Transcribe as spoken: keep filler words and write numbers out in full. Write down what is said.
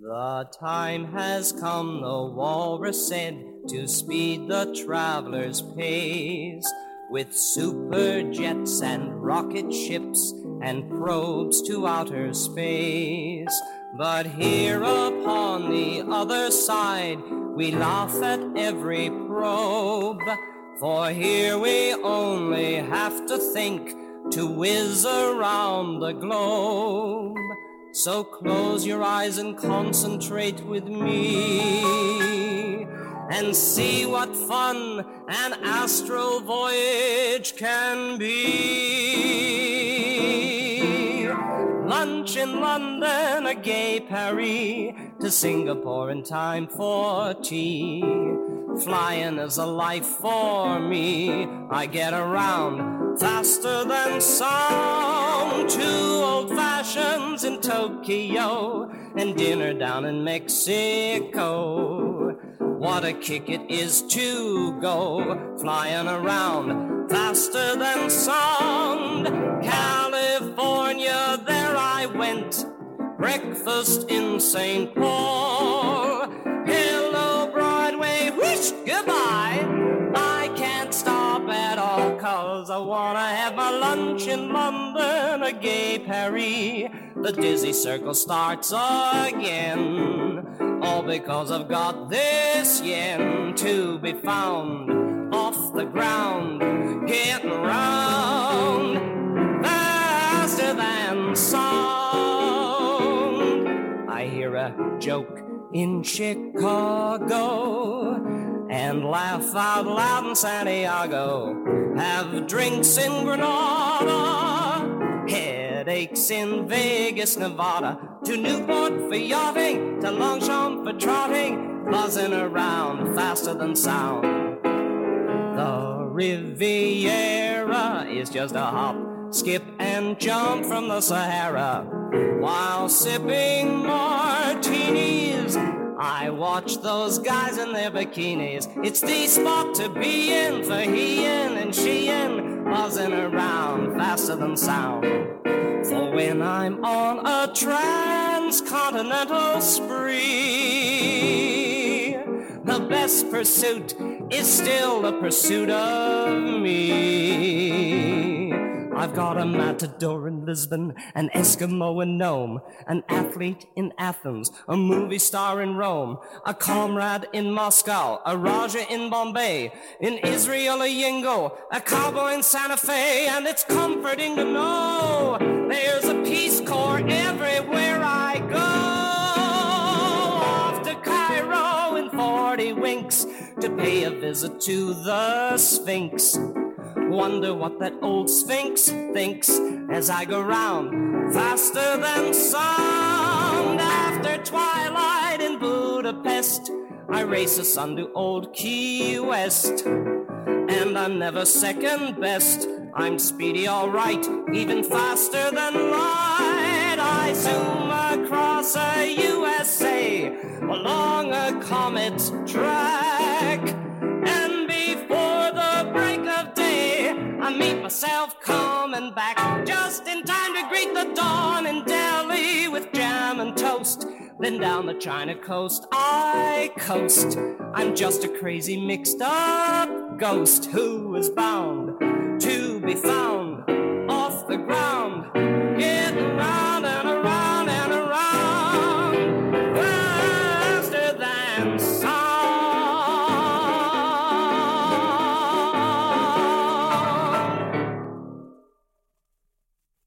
The time has come, the walrus said, to speed the traveler's pace, with super jets and rocket ships and probes to outer space. But here upon the other side, we laugh at every probe, for here we only have to think to whiz around the globe. So close your eyes and concentrate with me, and see what fun an astral voyage can be. Lunch in London, a gay Paris, to Singapore in time for tea. Flying is a life for me, I get around faster than sound. Two old fashions in Tokyo and dinner down in Mexico. What a kick it is to go flying around faster than sound. California, there I went, breakfast in Saint Paul. Hello, Broadway, whoosh, goodbye. I can't stop at all, 'cause I wanna have my lunch in London, a gay Paris. The dizzy circle starts again, all because I've got this yen to be found off the ground, getting round faster than sound. I hear a joke in Chicago and laugh out loud in Santiago. Have drinks in Granada, headaches in Vegas, Nevada. To Newport for yachting, to Longchamp for trotting, buzzing around faster than sound. The Riviera is just a hop, skip and jump from the Sahara. While sipping martinis, I watch those guys in their bikinis. It's the spot to be in for he-in and she-in, buzzing around faster than sound. For when I'm on a transcontinental spree, the best pursuit is still the pursuit of me. I've got a matador in Lisbon, an Eskimo in Nome, an athlete in Athens, a movie star in Rome, a comrade in Moscow, a Raja in Bombay, in Israel a Yingo, a cowboy in Santa Fe, and it's comforting to know there's a Peace Corps everywhere I go. Off to Cairo in forty winks to pay a visit to the Sphinx. Wonder what that old Sphinx thinks as I go round faster than sound. After twilight in Budapest, I race the sun to old Key West, and I'm never second best. I'm speedy all right, even faster than light. I zoom across a U S A along a comet track, and before the break of day I meet myself coming back, just in time to greet the dawn in Delhi with jam and toast. Then down the China coast I coast. I'm just a crazy mixed up ghost who is bound to be found off the ground, getting round and around and around faster than sound.